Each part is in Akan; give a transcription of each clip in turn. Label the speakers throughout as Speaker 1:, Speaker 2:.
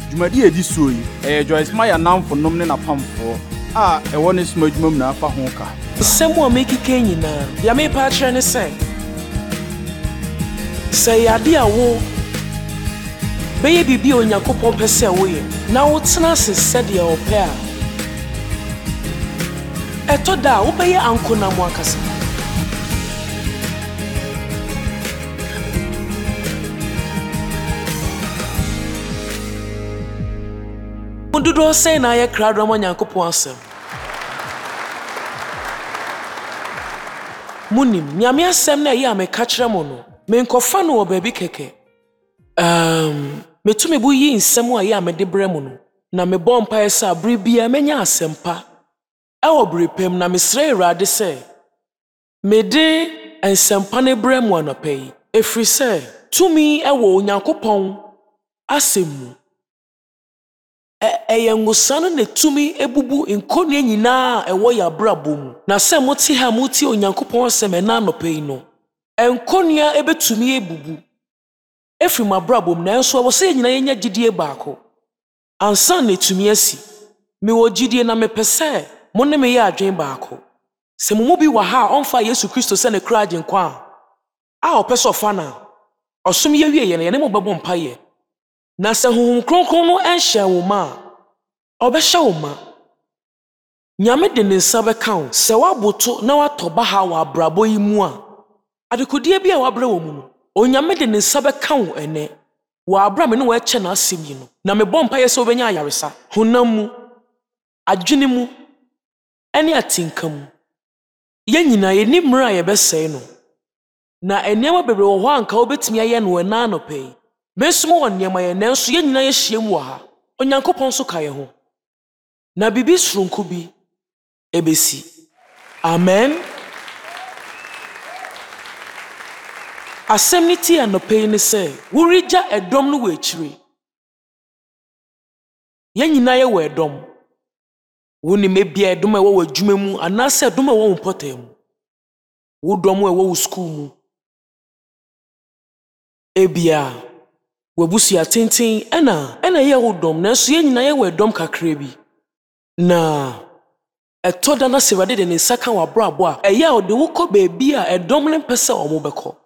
Speaker 1: Jumadi edi so yi Joyce Meyer namfo nom ne na pamfo a ɛwɔ ne soma adwuma mu na afa ho ka.
Speaker 2: Sɛm a mekike nyinaa ya me pa kyerɛ ne sɛ yade a wo bɛyɛ biribi a Onyankopɔn pɛ sɛ woyɛ na wotena ase sɛdeɛ ɔpɛ a ɛtɔ da a wobɛyɛ ankona mu akasa. Dodoɔ sɛn na ayɛ kradɔ ma Onyankopɔn asɛm. Munim Nyame asɛm na ɛyɛ a meka kyerɛ mo no menkɔfa no wɔ baabi kɛkɛ. Metumi bu yi nsɛm a ɛyɛ a mede brɛ mo no na mebɔ mpaeɛ sɛ abere bia menya asɛmpa ɛwɔ berepam na mesrɛ Awurade sɛ mede nsɛmpa ne brɛ mo anɔpa yi ɛfiri sɛ tumi ɛwɔ Onyankopɔn asɛm mu. Ɛyɛ ngusa no ne tumi ebubu nkonnwa nyinaa ɛwɔ yɛ abrabɔ mu na sɛ mote ha motie Onyankopɔn asɛm ɛna anɔpa yi no nkonnwa ebetumi ebubu efiri mu abrabɔ mu nanso ɛwɔ sɛ nyinaa yɛnya gyidie baako ansa na etumi asi mewɔ gyidie na mepɛ sɛ mo ne me yɛ adwen baako sɛ mo mu bi wɔ ha a ɔmfa Yesu Kristo sɛ ne kra agye nkwa a ɔpɛ sɛ ɔfa na ɔsom yɛ wie yɛ ne mo bɛbɔ mpaeɛ. Na sɛ Honhom Kronkron no ɛnhyɛ wo ma ɔbɛhyɛ wo ma. Nyame de ne nsa bɛka wo sɛ waboto na watɔ baha wɔ abrabɔ yi mu a adekodie bi a wabrɛ wɔ mu no Onyame de ne nsa bɛka wo ɛnɛ wɔ abra me no wɔɛkyɛ n'asɛm yi no na mebɔ mpaeɛ sɛ wobɛnya ayaresa honam mu adwene mu ɛne atinka mu. Yɛn nyinaa yɛni mmara a yɛbɛsɛe no na nneɛma bebree wɔ hɔ a anka wobɛtumi ayɛ no ɛna anɔpa yi. Mesmo wɔ nneɛma yɛn nanso yɛn nyinaa yɛhyia mu wɔ ha Onyankopɔn nso ka yɛn ho na bibi soronko bi ebesi. Amen. Asɛm ne ti anɔpa yi ne sɛ worigya ɛdɔm no wɔ akyire. Yɛn nyinaa yɛwɔ ɛdɔm. Wonim ebia ɛdɔm a ɛwɔ wɔ adwuma mu anaasɛ ɛdɔm a ɛwɔ wo mpɔtaa mu. Wo dɔm a ɛwɔ wo school mu. Ebia wabusia tenten ɛna yɛ wo dɔm nanso yɛn nyinaa yɛwɔ ɛdɔm kakra bi. Na ɛtɔ da na sɛ Awurade de ne nsa ka wɔ abrabɔ a ɛyɛ a ɔde wo kɔ baabi a ɛdɔm ne mpɛ sɛ ɔmo bɛkɔ.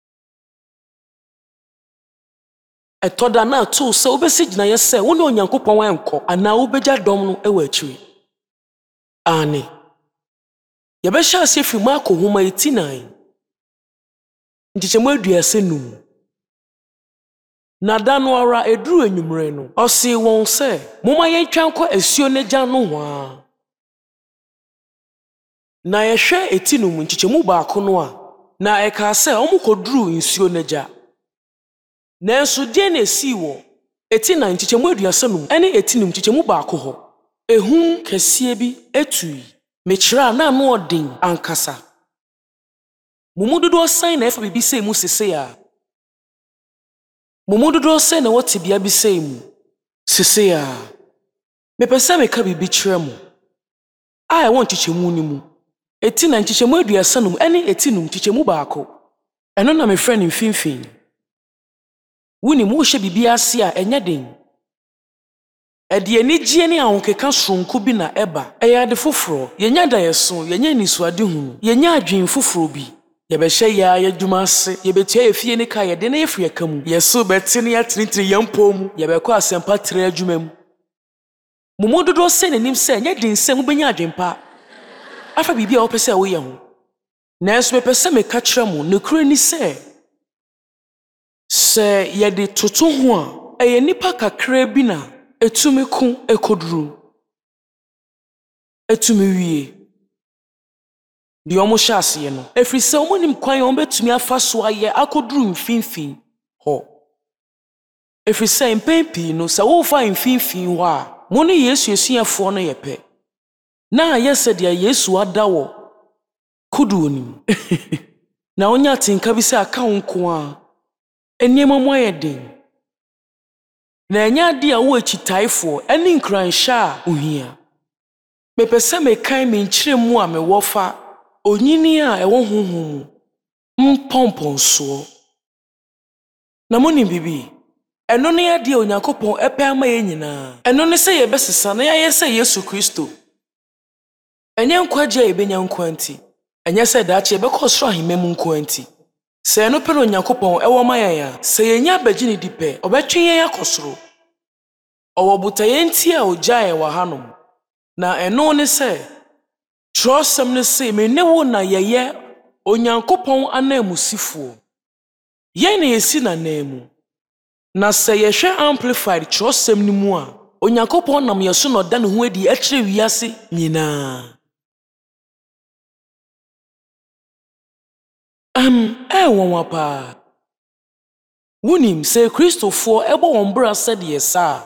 Speaker 2: Ɛtɔ da na ato sɛ wobɛsi gyinaeɛ sɛ wo ne Onyankopɔn ɛnkɔ anaa wobɛgya dɔm no ɛwɔ akyiri. Ane. Yɛbɛhyɛ ase firi Marko nhoma 9 nkyekyɛmu 35. Na da no ara eduru enyumre no ɔse wɔn sɛ momma yɛntwa nkɔ asuo n'agya no hɔ. Na yɛhwɛ etinum nkyekyɛmu baako no a na ɛka sɛ ɔmo koduru nsuo n'agya. Nanso deɛ na esi wɔ etina nkyekyɛmu 35 ɛne etinum nkyekyɛmu baako hɔ ehum kɛseɛ bi etui mekyerɛ na ano ɔden ankasa. Mumu dodoɔ san na ɛfa bibi sɛ mu sese a Mumu dodoɔ sɛ na wɔte bia bi sɛ mu sese a mepɛ sɛ meka bibi kyerɛ mo a ɛwɔ nkyekyɛmu no mu etina nkyekyɛmu 35 ɛne etinum nkyekyɛmu baako ɛno na mefrɛ ne mfimfini. Wonim wohyɛ bibi ase a ɛnyɛ den ɛde anigye ne ahokeka soronko bi na ɛba ɛyɛ ade foforɔ yɛnya daeɛso yɛnya nisuade hunu yɛnya adwen foforɔ bi. Yɛbɛhyɛ yɛ adwuma ase yɛbɛtua yɛfie ne ka yɛde na yɛfiri aka mu yɛso bɛte ne yɛtenetene yɛn mpɔ mu yɛbɛkɔ asɛmpa tere adwuma mu. Mumu dodoɔ sɛ n'anim sɛ ɛnyɛ den sɛ mobɛnya adwempa afa biribi a wɔpɛ sɛ woyɛ ho. Nanso mepɛ sɛ meka kyerɛ mo nokura ni sɛ yɛde toto ho a ɛyɛ nipa kakra bi na etumi ko ekoduru etumi wie. Di ɔmo hyɛ aseɛ no ɛfiri sɛ ɔmo nim kwan ɔmo betumi afa so ayɛ akoduru mfimfini hɔ. Ɛfiri sɛ mpɛn pii no sɛ wofa mfimfini hɔ a mo ne Yesu esuafoɔ no yɛ pɛ na ayɛ sɛ deɛ Yesu ada wɔ kodoɔ nim na onya tenka bi sɛ aka wo nko a nneɛma mo ayɛ den na ɛnyɛ ade a wo akyitaifoɔ ɛne nkranhyɛ a ohia. Mepɛ sɛ mekan me nkyerɛ mu a mewɔ fa onyini a ɛwɔ honhom mu mpɔmpɔnsoɔ. Na mo nim bibi Eno ne ade Onyankopɔn epe ama ye nyina. Eno ne se ye besesa na ye se Yesu Kristo. Enye nkwaje ebenya nkwanti. Enye se daache ebekọ soro ahemem nkwanti. Se eno pe Onyankopɔn ewo mayan ya, se yenya bagini dipe, obetwe yen yakosoro. Owo butaye nti a ojae wa hanom. Na eno ne se trosem ne se me ne wo na yeye Onyankopɔn anamusifo. Yen ne yesi na nemu. Na se yehwe amplified trosem ni mu a Onyankopɔn nam yeso no da ne ho adi akire wiase nyina. Wonwapa. Wunim se Kristofo ebo wombra said yesa.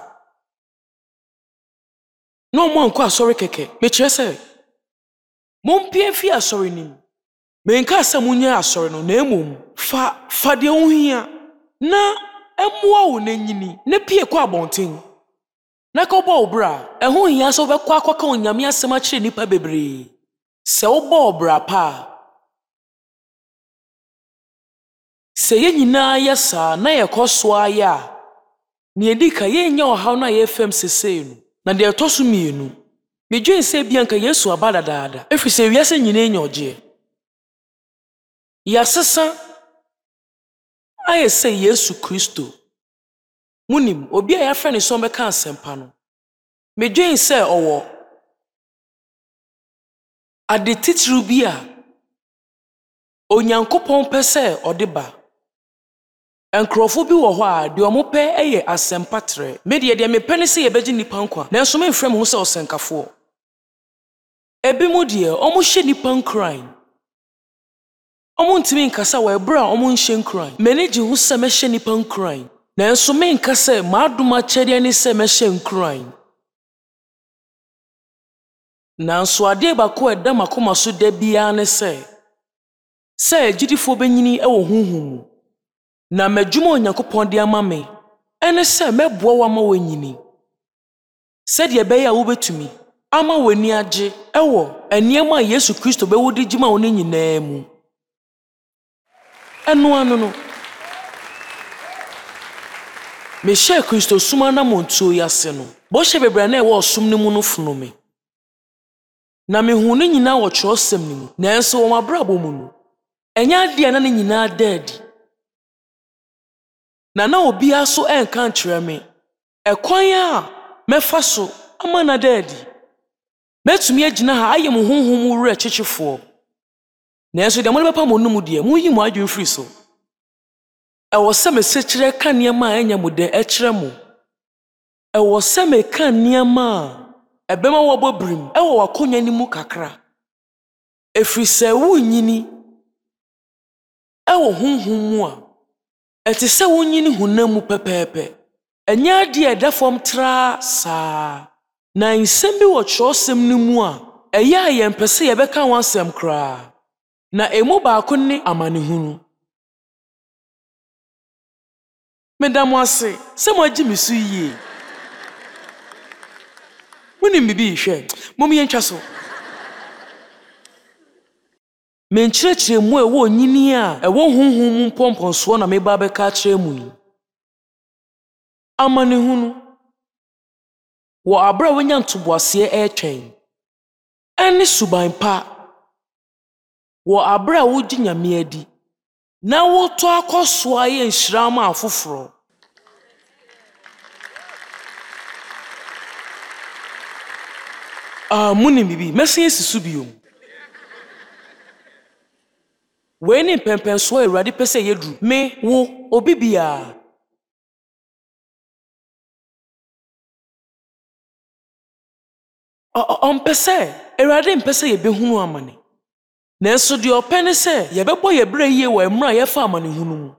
Speaker 2: No mo anko asori keke. Me kire se mompie fi asori nim. Me nka asamunya asori no na emom. Fa de ohia. Na emmoa wo nanyini. Ne pie kwa abonten. Na ka obo obra. Eho hia so bekwa akwaka onyame asem a kire nipa bebre. Se obo obra pa. Se ye nyina yesa na ye koso aya. Ne edika ye nya ohaw na ye fem sesei no. Na de etoso mienu. Me dwen se bia nka Yesu abada daada. Efi se wiase nyina enya oje. Ya sesa aye se Yesu Kristo. Munim obi a ya frɛ ne so bɛka asempa no. Me dwen se owo ade titru bi a Onyankopɔn pɛ sɛ ɔde ba. Enkrofo bi wo hɔ a de ɔmo pɛ eye asempa tre. Me de me pɛ ne se ye bɛgye nipa nkwa. Na nso me mfrɛ me ho sɛ ɔsenkafo. Ebi mu de ɔmo hye nipa nkran. Ɔmo ntimi nkasa wɔ ebra ɔmo nhye nkran. Mene gye ho sɛ mɛhye nipa nkran. Na nso me nkasa maadoma kyɛde ne sɛ mɛhye nkran. Na nso ade ba ko ɛda makoma so da bia ne sɛ agidifo benyini ɛwɔ honhom. Na madwuma Onyankopɔn de ama me ene sɛ mɛboa wa ma wanyini. Sɛ de ɛbɛyɛ a wobetumi ama wani agye ɛwɔ eniema Yesu Kristo bɛwodi gyima wo ne nyinaa mu. Eno ano no. Me hye Kristo suma na montuo yase no. Bo hye bebra na ɛwɔ sum ne mu no funu me. Na me hu ne nyina wɔ kyerɛwsɛm ne mu. Na enso wɔ mabrabɔ mu no. Enya ade na ne nyina daadi. Na obi aso enka nkyerɛ me. Ekwan a mefa so ama na daadi. Metumi agina ha ayɛ mo honhom wura kyekyefoɔ. Na enso de mo bɛpa mo num de mo yi mo adwen firi so. Ɛwɔ sɛ mesekyerɛ ka nneɛma a enya mo de ɛkyerɛ mo. Ɛwɔ sɛ meka nneɛma a ɛbɛma wɔbɔ brim ɛwɔ wakonya ni mu kakra. Efiri sɛ wunyini ɛwɔ honhom mu a ɛte sɛ wunyini honam mu pɛpɛɛpɛ. Ɛnya ade ɛda fam tra saa. Na nsɛm bi wɔ kyerɛwsɛm no mu a ɛyɛ a yɛmpɛ sɛ yɛbɛka ho asɛm koraa. Na emu baako ne amanehunu. Medamo ase sɛ mo agye me so yie. Munim bibi hwɛ mom yɛntwa so. Menkyerɛkyerɛ mu ɛwɔ nyini a ɛwɔ honhom mu mpɔmpɔnsoɔ na meba bɛka kyerɛ mu yi. Amanehunu wɔ abra wanya ntoboaseɛ ɛtwɛn. Ɛne suban pa wɔ abra wogye nyame adi. Na woto akɔsoa yɛ nhyira ma afoforo. Munim bibi mɛsen asisu biom. We ne pɛmpɛnso a Awurade pɛ sɛ yɛduru. Me wo obi bia. Ɔmpɛ sɛ Awurade mpɛ sɛ yɛbɛhunu amane. Nanso de ɔpɛ ne sɛ yɛbɛbɔ yɛbrɛ yie wɔ emra yɛfa amanehunu mu.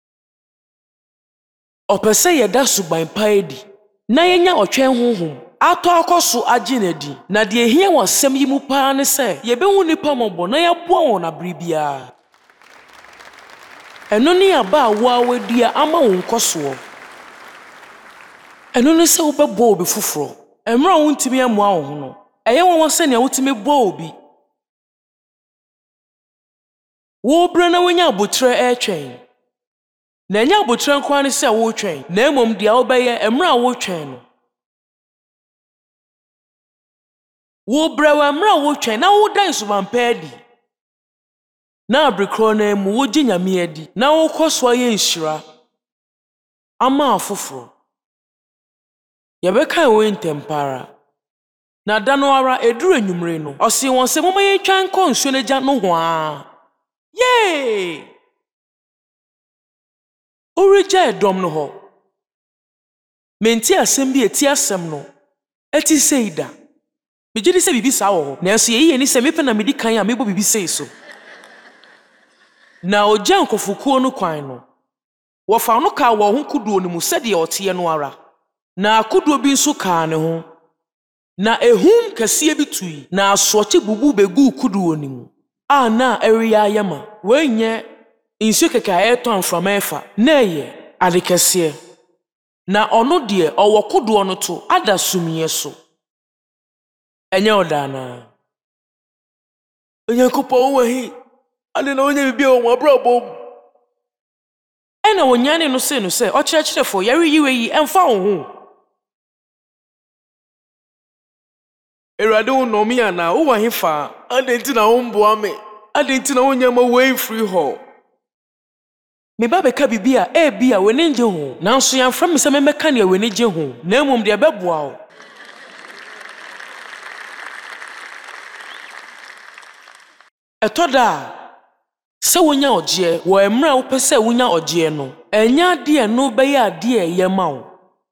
Speaker 2: Ɔpɛ sɛ yɛda suban pa edi. Na yɛnya ɔtwɛn honhom. Atɔ akɔso agye nadi. Na de ehia wɔ asɛm yi mu paa ne sɛ yɛbɛhu nipa mɔbɔ na yɛboa wɔn abere biara. Ɛno ne aba a wɔawedua ama wo nkɔsoɔ. Ɛno ne sɛ wobɛbɔ obi foforo. Emra wo ntimi amoa wo ho no. Ɛyɛ wɔn sɛ nea wotimi bɔ obi. Wo brɛ na wonya abotrɛ ɛtwɛn. Na nya abotire nkwa ne se wo twɛn na emom dia wo bɛyɛ emra wo twɛn no wo brewa emra wo twɛn na wo dan subanpa adi na abrekro na mu wo gye nyame adi na wo kɔso ayɛ nhyira ama afoforo yɛbɛka wo ntempara na da no ara eduru enyumre no ɔse wɔn se moma yɛ twan kɔ nsuo no gya no ho a yee Orija edom no ho. Menti asem bi eti asem no. Eti seida. Mejidi se bibi sa wo ho. Nanso ye ni se mepe na medi kan a mebo bibi sei so. Na ogya nkofukuo no kwan no. Wo fa no ka wo ho kuduo no mu sede ote no ara. Na kuduo bi nso ka ne ho. Na ehum kase bi tui. Na asoche bubu begu kuduo ni mu. A na eriya yama. Wenye insu keka eto amframa efa na eye adekese na ono de owo kodo no to ada sumie so enye odana onyankopon wahi ade na onya bibia o abrabom ena wonyane no se o kyerɛkyerɛfo yare yiwe yi emfa wo ho erade wo no mi ana wo wahi fa ade nti na wo mboa me ade nti na wonya ma way free ho Me ba beka bibia bia wene nje ho nanso yamfra me se memeka ne wene nje ho na emom de beboa wo etoda se wonya ogye wo emra wo pese wonya ogye no enya de no be ya de ye ma wo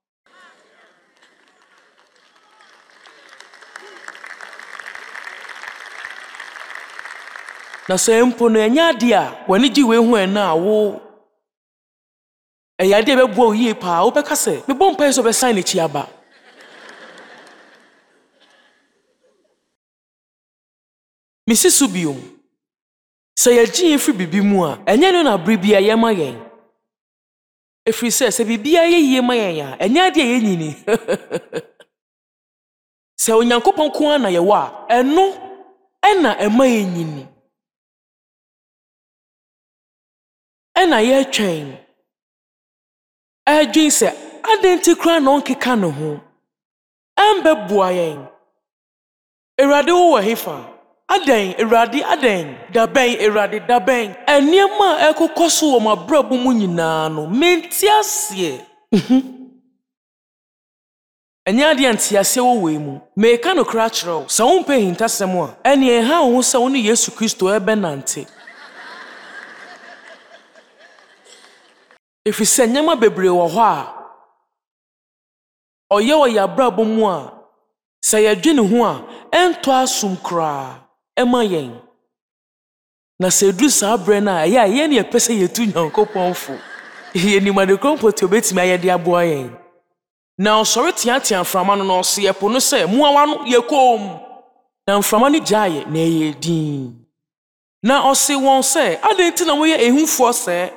Speaker 2: na se mpo no enya de a wani gi we hu ena wo eya de beboa yie pa wo beka se me bom pa so be sign chi aba Mrs. Biom se ye gi efri bibi mu a enye no na bribia ye ma yen efri se bibia ye yie ma yen a enya de ye nyini se onyankopon ko ana ye wa eno ena ema ye nyini ena ye twen adwin se adenti kra na onkeka no ho ambe bua yen erade wo wahifa aden erade aden daben erade daben eniema ekokoso wo mabrabo mu nyina no menti ase enya de antiase wo we mu me ka no kra kyerɛw sa wo mpa hintasem a ene ha wo sa wo ne Yesu Kristo ebenante If you send nyama bebre wo ho a oye wo ya brabo mu a sa ya dwene ho a ento asum kra ema yen na se du sa bre na ya ye ne pese yetu nyankopon fo ye ni made kompoti obetimi ayede aboa yen na osori tiatia mframa no no se yepo no se muawa no ye kom na mframa ni jaye na ye din na osi won se adenti na mo ye ehunfo se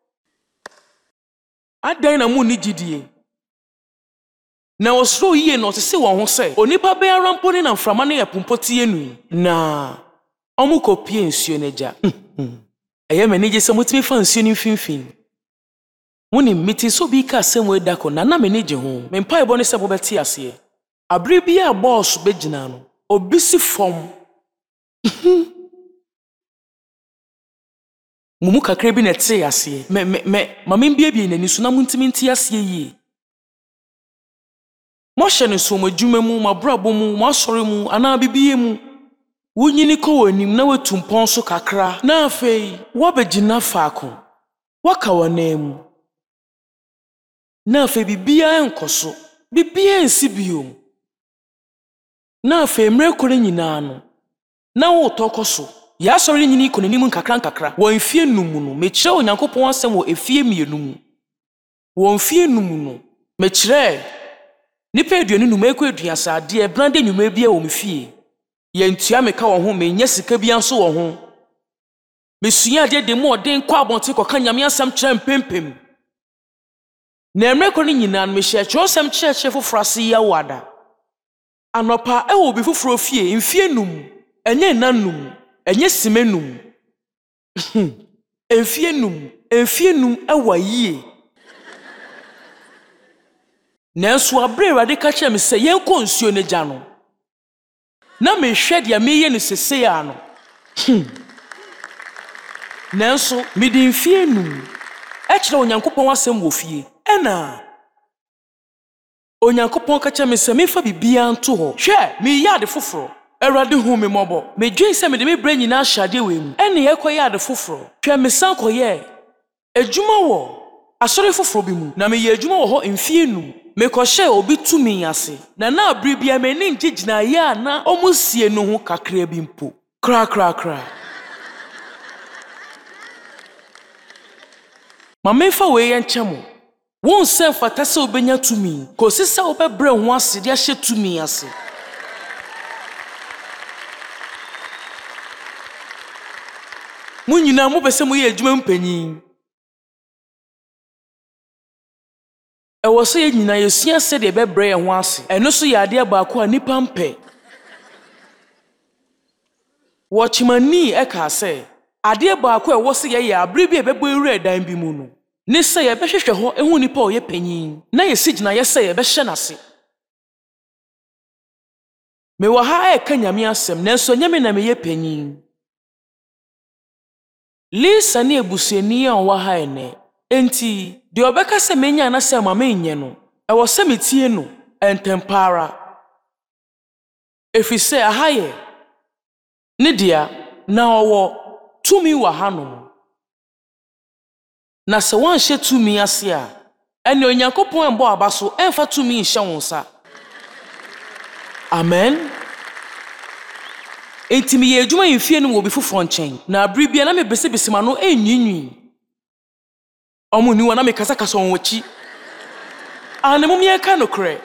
Speaker 2: adan na mu ni gidie na osro yie no se won ho se onipa be arampo ni na mframa na ye pompoti enu na omu kopie nsuo neja eye menije se mutimi fa nsuo ni mfimfin muni miti so bi ka asem we dako na menije ho mempa ebo ne se bo beti ase abre bi a boss begina no obisi fom mumu kakra bi na te ase mama mbie nani so na muntimi nti ase yi mo hye ne so madwuma mu mabrabo mu mo asore mu ana bibie mu wunyini ko wanim na wetumpon so kakra na afei wo begina faako waka wanam na afei bibia enkoso bibia ensi biom na afei mrekore nyina no na wo tokoso ya sori nyini konani mu nkakra wo mfie numu no mekire onyankopon asem wo efie mienu mu wo mfie numu no mekire nipa aduanu numu ekɔ aduasa ade brande nyuma bia wo mfie yentua meka wo ho menya sika bia nso wo ho mesua ade de mu ɔden kɔ abonte kɔka nyame asɛm kyerɛ mpempem na mrekore nyina no mehye kyerɛsɛm kyerɛkyerɛ fofrase ya wada anopa ɛwɔ bi foforo fie mfie numu enye nanum enye simenum enfie num Enfienum ewa yie. Nanso abre Awurade ka kyerɛ me sɛ yɛnkɔ nsuo ne gya no. Na mehwɛ deɛ meyɛ no sesee a no. Nanso mede mfienum ɛkyerɛ Onyankopɔn asɛm wɔ fie. Ɛna Onyankopɔn ka kyerɛ me sɛ mefa bibia nto hɔ. Hwɛ, meyɛ ade foforo. Awurade hu me mmɔbɔ. Medwen sɛ mede me brɛ nyinaa hyade wɔ mu. Ɛne yɛkɔyɛ ade foforo. Hwɛ me san kɔyɛ adwuma wɔ asɔre foforo bi mu. Na meyɛ adwuma wɔ hɔ mfienum. Mekɔhyɛ obi tumi ase. Na abere bia m'ani ngye gyinaeɛ a na ɔmo sie no ho kakra bi mpo. Kra. Ma memfa wei yɛnkyɛ mo. Wonsɛ mfata sɛ wobɛnya tumi. Kɔsi sɛ wobɛbrɛ ho ase de ahyɛ tumi ase. Mo nyinaa mo pɛ sɛ moyɛ adwuma mpanyin. Ɛwɔ sɛ yɛn nyinaa yɛsua sɛdeɛ ɛbɛbrɛ yɛn ho ase. Ɛno so yɛ adeɛ baako a nipa mpɛ. Wɔkyemani ɛka sɛ adeɛ baako a ɛwɔ sɛ yɛyɛ abere bi a ɛbɛbɔ ewura dan bi mu no. Ne sɛ yɛbɛhwehwɛ hɔ ehu nipa a ɔyɛ panyin. Na yɛsi gyina yɛ sɛ yɛbɛhyɛ n'ase. Mewɔ ha ɛka Nyame asɛm nanso nyame na meyɛ panyin. Lisa ne ebusuani a ɔwɔ ha ene. Enti, deɛ ɔbɛka sɛ menya na sɛ ma menyɛ no. Ɛwɔ sɛ metie no ɛntɛmpara. Ɛfiri sɛ aha yɛ ne dea na ɔwɔ tumi wɔ hanom. Na sɛ wɔnhyɛ tumi ase a, ɛne Onyankopɔn mbɔ aba so ɛmfa tumi nhyɛ wo nsa. Amen. Enti meyɛ adwuma mfie no wɔ bi foforɔ nkyɛn. Na abere bia na mebesebese ma no ɛnwinwi. Ɔmo ni wana mekasakasa wɔn wakyi. Ana mom yɛka no korɛ.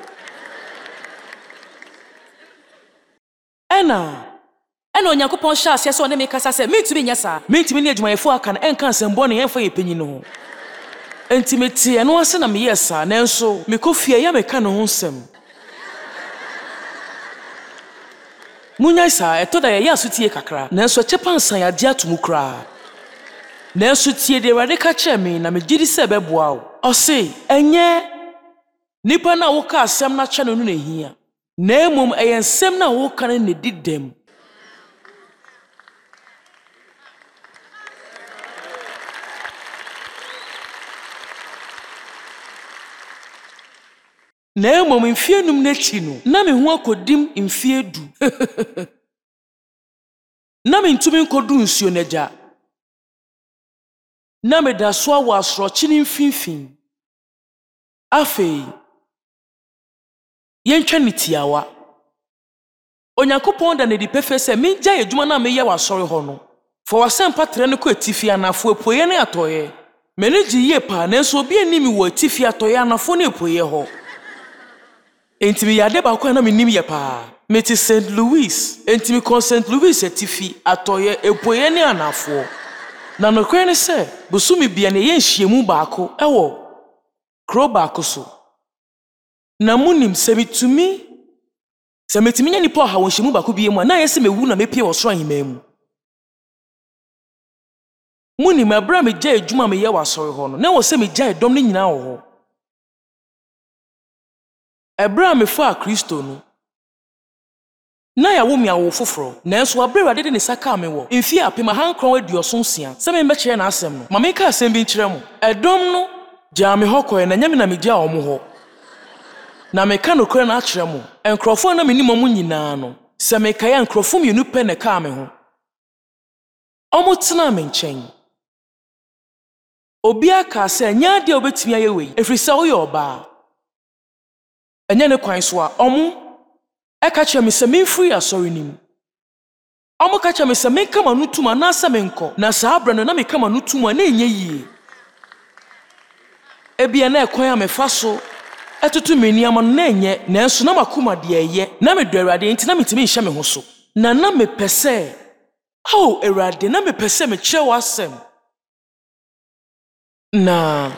Speaker 2: Ɛna Onyankopɔn hyɛ aseɛ sɛ ɔne mekasa sɛ mentumi nyɛ saa. Mentumi ne adwumayɛfo aka no ɛnka nsɛmbɔ ne yɛmfa yɛ panyin no ho. Enti metie ɛno ase na meyɛ saa nanso mekɔ fie yɛ meka no ho nsɛm. Munya saa ɛtɔ da yɛyɛ asotie kakra nanso ɛkyɛ pansan yɛagye ato mu koraa. Nanso tie deɛ Awurade ka kyerɛ me na megye di sɛ ɛbɛboa wo. Ɔse ɛnyɛ nipa na woka asɛm na kyɛ no no na ehia. Na mmom ɛyɛ nsɛm na woka no na di dɛm. Na mmom mfienum n'akyi no na me ho akodim mfie du. Na me ntumi nkodu nsuo n'agya. Na me da so awɔ asorɔkye ne mfimfini. Afei yɛntwa ne tiawa. Onyankopɔn da ne di pɛfɛ sɛ mengya adwuma na meyɛ wɔ asɔre hɔ no. For wasɛmpa trɛ no kɔ atifi anafo apueɛ ne atɔeɛ. M'ani gye yie paa nanso obi anim wɔ atifi atɔeɛ anafo ne apueɛ hɔ. Enti me yade baako a na menim yɛ paa. Mete St. Louis. Enti me kɔ St. Louis atifi atɔeɛ apueɛ ne anafo. Na nokore ne sɛ bosumi bia ne yɛ nhyiamu baako ɛwɔ kuro baako so. Na munim sɛ metumi nya nipa ɔha wɔ nhyiamu baako bi mu a na yɛ sɛ mewu na mepie wɔ soro ahemman mu. Munim ɛbra megya adwuma meyɛ wɔ asɔre hɔ no na wɔ sɛ megya ɛdɔm ne nyinaa wɔ hɔ. Ɛbra mefa Kristo no na yawo mi awo foforo nanso abre Awurade de ne saka me wɔ mfie apem ahankron aduoso nsia sɛ me mbɛkyerɛ na asɛm no ma me ka asɛm bi nkyerɛ mo ɛdɔm no gya me hɔ kɔɛ na nyame na megya ɔmo hɔ na me ka no kora na akyerɛ mo nkrɔfo na menim ɔmo nyinaa no sɛ me ka yɛ nkrɔfo mienu pɛ na ka me ho ɔmo tena me nkyɛn obi aka sɛ nya de obetumi ayɛ wei efiri sɛ woyɛ ɔbaa ɛnyɛ ne kwan so a ɔmo eka kyerɛ me sɛ memfiri asɔre nim. Ɔmo ka kyerɛ me sɛ menka ma no tum anaasɛ menkɔ na saa abra no na meka ma no tum a na ɛnyɛ yie. Ebia na ɛkwan a mefa so ɛtoto me nneɛma no na ɛnyɛ nanso na makoma deɛ ɛyɛ na medɔ Awurade nti na metumi nhyɛ me ho so. Na mepɛ sɛ Awurade na mepɛ sɛ mekyerɛ wo asɛm. Na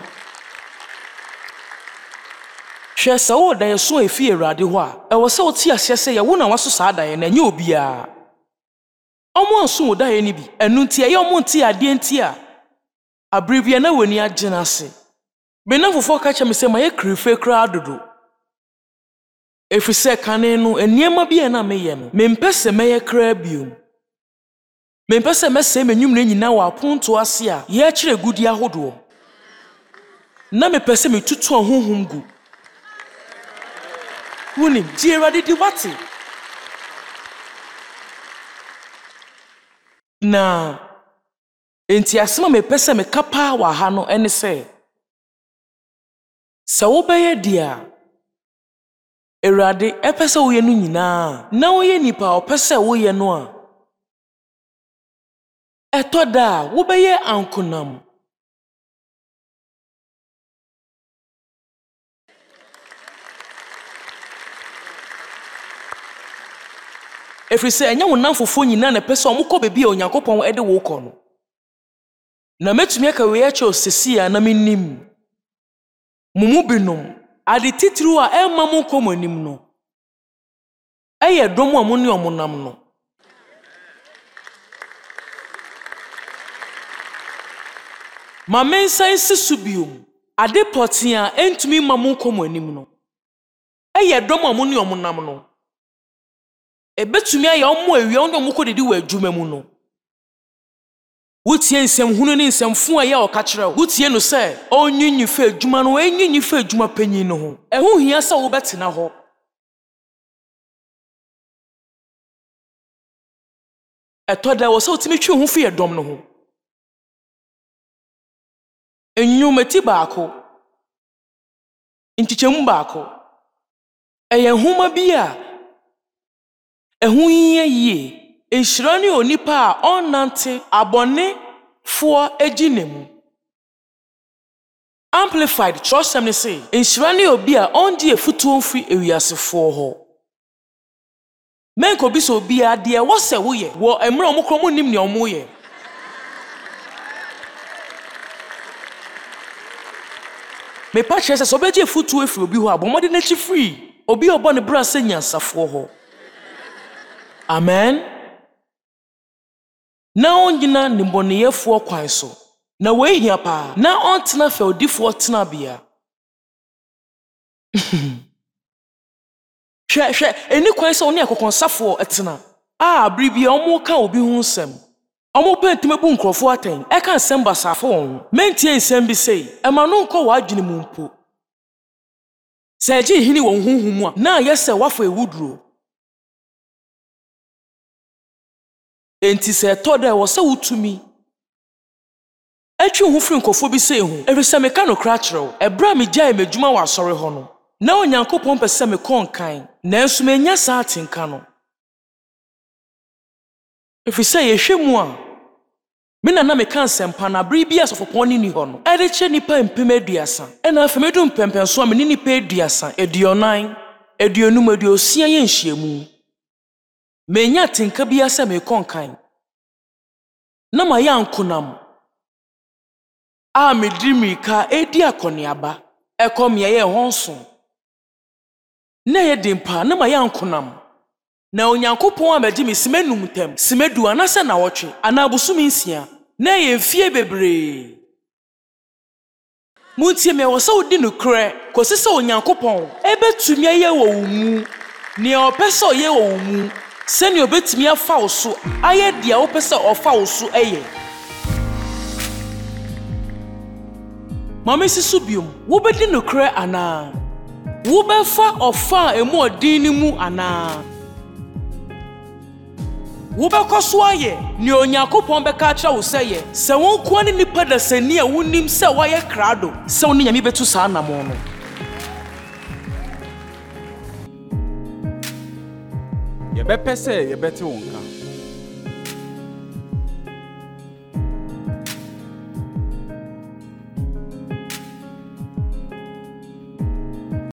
Speaker 2: hwɛ sɛ wo da yɛso efi Awurade hɔ a ɛwɔ sɛ wote aseɛ sɛ yɛwo na waso saa da yɛ na ɛnyɛ obiara. Ɔmo anso wo da yɛ ni bi ɛno nti ɛyɛ ɔmo nte adeɛ nti a abribia na wani agye ase me na fofo ka che me se ma ye krife kra dodo efise kane no eniema bia na meyɛ no mempese meyɛ kra biom mempese mese menwum na nyina wa aponto ase a ye kyerɛ gudi ahodo na mepese metutu honhom gu woni die rade di wate na enti asema mepese me kapa wa ha no ene se wo bɛyɛ dia Erade epese wo ye no nyina na wo ye nipa opese wo ye no a etoda wo bɛyɛ ankonam efrise enya wo namfofo nyina na pese omukɔ bebi a Onyankopɔn ede wo kɔ no na metumi aka we ache osesi a na menim mumu binom ade titiri a emma mu komonim no eye dom a mu ne omonam no ma mensan sisubium ade potia entumi ma mu komonim no eye dom a mu ne omonam no ebetumi aye omo awie on mu kodidi wa adwuma mu no wotie nsem hunu ne nsem fu a ye oka kire wotie no se onyinyi fa adwuma no enyinyi fa adwuma panyin no ho ehu hia se wo betena ho etoda wo se otimi twi hu fi edom no ho enyumati baako ntichemu baako eye huma bia ehu yie enhyirani onipa a onnante abone fo ejinemu amplified trustem ne say enhyirani obi a ondi efutuo mfi ewiasefo ho menko bi so obi a de wo se wo ye wo emre omukromo nim ne omo ye me pa chese so beje efutuo efi obi ho abomode na chi free obi obo ne bra se nyansafo ho amen na onyina nimboneyefo kwan so na we hia pa na ontena fe odifo tena bia hwe eni kwan so oni akokonsafo etena bribia omo ka obi hu nsem omo pentima bu nkrofo aten e kan nsem basafo won mentie nsem bi sei e ma no nko wa adwene mu mpo seji hini won hunhum a na yese wafo ewuduro enti se toda wo se wutumi atwi hu firi nkofo bi se hu efise me ka no kra kyerɛw ebra me gyae medwuma wa asɔre ho no na Onyankopɔn pese me konkan na enso me nya saa atenka no efise yehwe mu a me na me ka nsɛmpa na bere bi asɔfopɔn ni ho no ede kye nipa mpem aduasa ɛna afa medum pempenso a me ni nipa aduasa aduonan aduonum aduosia ye nhyiamu menya atenka bi asa me konkan na ma ya nkonam me dimika edi akoniaba ekom ye honso na ye dimpa na ma ya nkonam na Onyankopɔn amagye me simenum tem simedu anase na wotwe ana busumi nsia na ye mfie bebre muntie me wo se odi no kre kosi se Onyankopɔn ebetumi aye wo mu ne opese ye wo mu seni obetimi afa wo so aye dia wo pese ofa wo so eye mama sisu biom wo bedi no kre ana wo befa ofa emu odin ni mu ana wo bekoso aye ni Onyankopɔn beka kira wo seye se won ko ani nipa da sani a wonim se waye krado se won nyame betu saa namo no
Speaker 1: ye bepese ye beti wonka